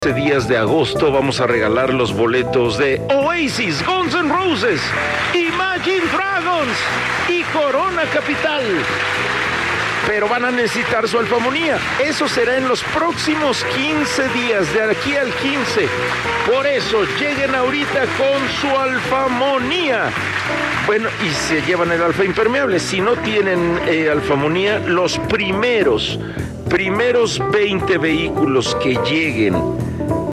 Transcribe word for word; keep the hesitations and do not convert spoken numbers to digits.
días de agosto vamos a regalar los boletos de Oasis, Guns N' Roses, Imagine Dragons y Corona Capital. Pero van a necesitar su alfamonía. Eso será en los próximos quince días, de aquí al quince. Por eso, lleguen ahorita con su alfamonía. Bueno, y se llevan el alfa impermeable. Si no tienen eh, alfamonía, los primeros, primeros veinte vehículos que lleguen